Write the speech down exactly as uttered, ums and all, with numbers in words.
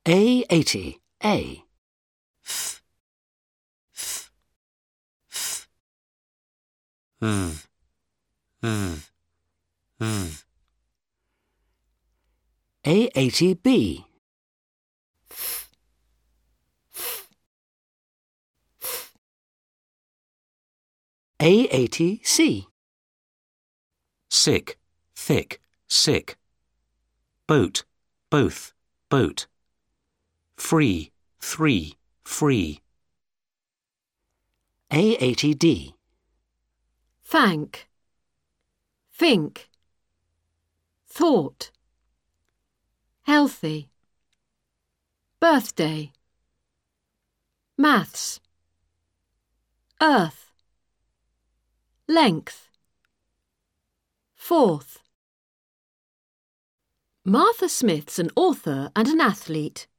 A eighty, A. F, f, f. V, v, v. A eighty, B. A eighty, C. Sick, thick, sick. Boat, both, boat. Free, three, free. A eighty, D. Thank, think, thought. Healthy, birthday. Maths, earth. Length, fourth. Martha Smith's an author and an athlete.